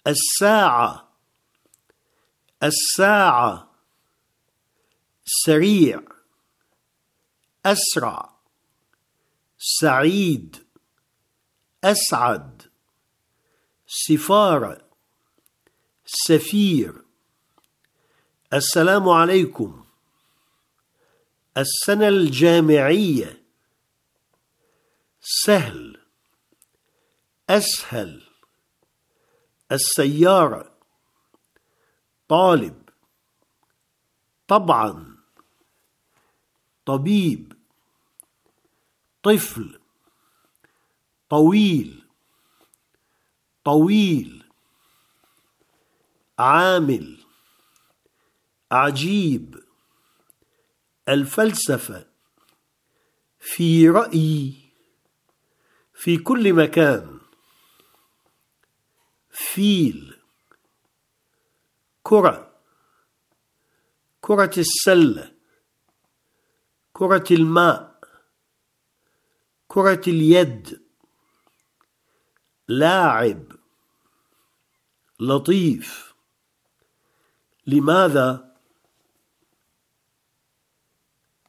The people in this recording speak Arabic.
الساعة الساعة. سريع أسرع. سعيد أسعد. سفارة سفير. السلام عليكم. السنة الجامعية. سهل أسهل. السيارة. طالب. طبعا. طبيب. طفل. طويل. طويل. عامل. عجيب. الفلسفة. في رأيي. في كل مكان. فيل. كرة. كرة السلة. كرة الماء. كرة اليد. لاعب. لطيف. لماذا؟